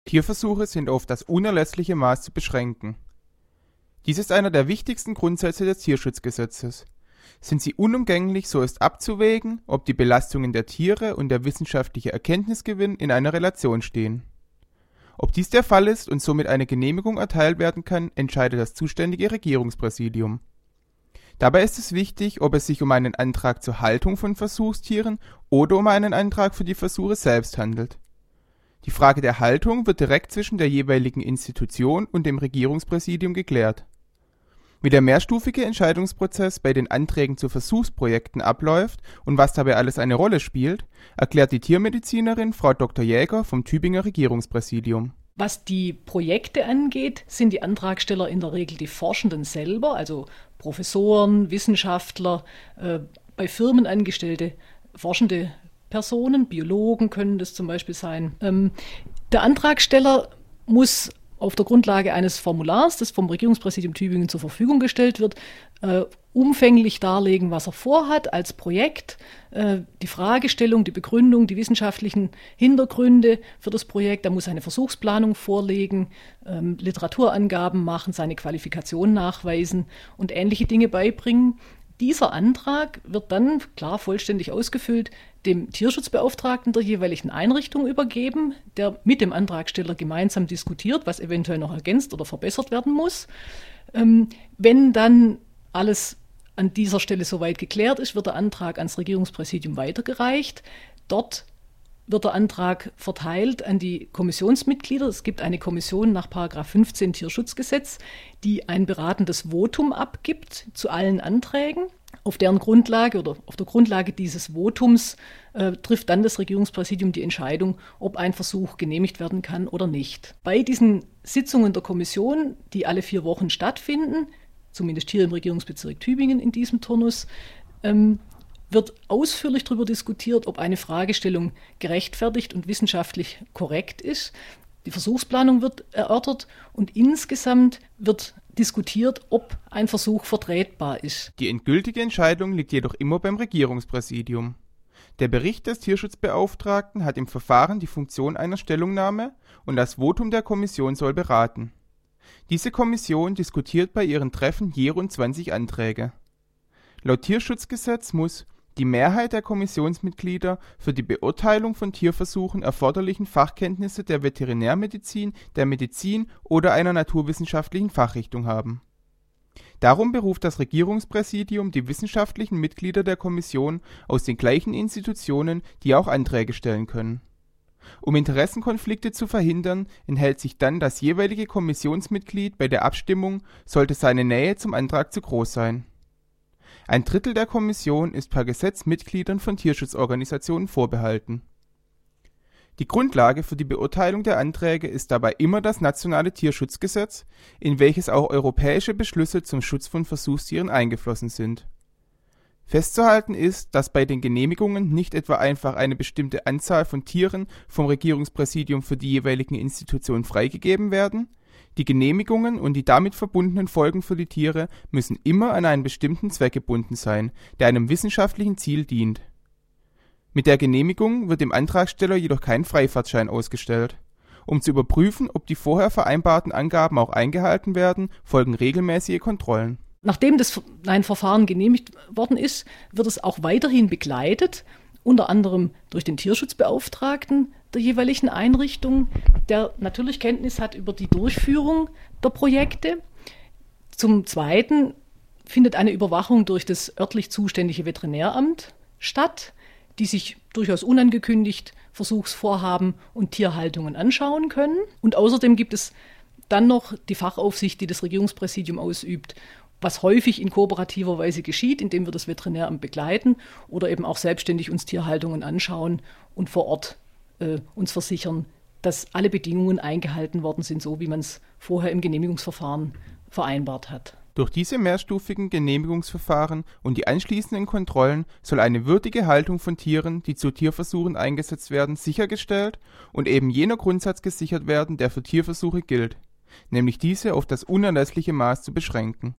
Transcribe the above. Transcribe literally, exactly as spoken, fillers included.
Tierversuche sind auf das unerlässliche Maß zu beschränken. Dies ist einer der wichtigsten Grundsätze des Tierschutzgesetzes. Sind sie unumgänglich, so ist abzuwägen, ob die Belastungen der Tiere und der wissenschaftliche Erkenntnisgewinn in einer Relation stehen. Ob dies der Fall ist und somit eine Genehmigung erteilt werden kann, entscheidet das zuständige Regierungspräsidium. Dabei ist es wichtig, ob es sich um einen Antrag zur Haltung von Versuchstieren oder um einen Antrag für die Versuche selbst handelt. Die Frage der Haltung wird direkt zwischen der jeweiligen Institution und dem Regierungspräsidium geklärt. Wie der mehrstufige Entscheidungsprozess bei den Anträgen zu Versuchsprojekten abläuft und was dabei alles eine Rolle spielt, erklärt die Tiermedizinerin Frau Doktor Jäger vom Tübinger Regierungspräsidium. Was die Projekte angeht, sind die Antragsteller in der Regel die Forschenden selber, also Professoren, Wissenschaftler, äh, bei Firmen angestellte forschende Personen, Biologen können das zum Beispiel sein. Ähm, der Antragsteller muss auf der Grundlage eines Formulars, das vom Regierungspräsidium Tübingen zur Verfügung gestellt wird, äh, umfänglich darlegen, was er vorhat als Projekt, äh, die Fragestellung, die Begründung, die wissenschaftlichen Hintergründe für das Projekt. Er muss eine Versuchsplanung vorlegen, ähm, Literaturangaben machen, seine Qualifikation nachweisen und ähnliche Dinge beibringen. Dieser Antrag wird dann, klar, vollständig ausgefüllt, dem Tierschutzbeauftragten der jeweiligen Einrichtung übergeben, der mit dem Antragsteller gemeinsam diskutiert, was eventuell noch ergänzt oder verbessert werden muss. Ähm, wenn dann alles an dieser Stelle soweit geklärt ist, wird der Antrag ans Regierungspräsidium weitergereicht. Dort wird der Antrag verteilt an die Kommissionsmitglieder. Es gibt eine Kommission nach Paragraph fünfzehn Tierschutzgesetz, die ein beratendes Votum abgibt zu allen Anträgen. Auf deren Grundlage oder auf der Grundlage dieses Votums äh, trifft dann das Regierungspräsidium die Entscheidung, ob ein Versuch genehmigt werden kann oder nicht. Bei diesen Sitzungen der Kommission, die alle vier Wochen stattfinden, zumindest hier im Regierungsbezirk Tübingen in diesem Turnus, ähm, wird ausführlich darüber diskutiert, ob eine Fragestellung gerechtfertigt und wissenschaftlich korrekt ist. Die Versuchsplanung wird erörtert und insgesamt wird diskutiert, ob ein Versuch vertretbar ist. Die endgültige Entscheidung liegt jedoch immer beim Regierungspräsidium. Der Bericht des Tierschutzbeauftragten hat im Verfahren die Funktion einer Stellungnahme und das Votum der Kommission soll beraten. Diese Kommission diskutiert bei ihren Treffen je rund zwanzig Anträge. Laut Tierschutzgesetz muss die Mehrheit der Kommissionsmitglieder für die Beurteilung von Tierversuchen erforderlichen Fachkenntnisse der Veterinärmedizin, der Medizin oder einer naturwissenschaftlichen Fachrichtung haben. Darum beruft das Regierungspräsidium die wissenschaftlichen Mitglieder der Kommission aus den gleichen Institutionen, die auch Anträge stellen können. Um Interessenkonflikte zu verhindern, enthält sich dann das jeweilige Kommissionsmitglied bei der Abstimmung, sollte seine Nähe zum Antrag zu groß sein. Ein Drittel der Kommission ist per Gesetz Mitgliedern von Tierschutzorganisationen vorbehalten. Die Grundlage für die Beurteilung der Anträge ist dabei immer das nationale Tierschutzgesetz, in welches auch europäische Beschlüsse zum Schutz von Versuchstieren eingeflossen sind. Festzuhalten ist, dass bei den Genehmigungen nicht etwa einfach eine bestimmte Anzahl von Tieren vom Regierungspräsidium für die jeweiligen Institutionen freigegeben werden. Die Genehmigungen und die damit verbundenen Folgen für die Tiere müssen immer an einen bestimmten Zweck gebunden sein, der einem wissenschaftlichen Ziel dient. Mit der Genehmigung wird dem Antragsteller jedoch kein Freifahrtschein ausgestellt. Um zu überprüfen, ob die vorher vereinbarten Angaben auch eingehalten werden, folgen regelmäßige Kontrollen. Nachdem das ein Verfahren genehmigt worden ist, wird es auch weiterhin begleitet, unter anderem durch den Tierschutzbeauftragten der jeweiligen Einrichtung, der natürlich Kenntnis hat über die Durchführung der Projekte. Zum Zweiten findet eine Überwachung durch das örtlich zuständige Veterinäramt statt, die sich durchaus unangekündigt Versuchsvorhaben und Tierhaltungen anschauen können. Und außerdem gibt es dann noch die Fachaufsicht, die das Regierungspräsidium ausübt, was häufig in kooperativer Weise geschieht, indem wir das Veterinäramt begleiten oder eben auch selbstständig uns Tierhaltungen anschauen und vor Ort äh, uns versichern, dass alle Bedingungen eingehalten worden sind, so wie man es vorher im Genehmigungsverfahren vereinbart hat. Durch diese mehrstufigen Genehmigungsverfahren und die anschließenden Kontrollen soll eine würdige Haltung von Tieren, die zu Tierversuchen eingesetzt werden, sichergestellt und eben jener Grundsatz gesichert werden, der für Tierversuche gilt, nämlich diese auf das unerlässliche Maß zu beschränken.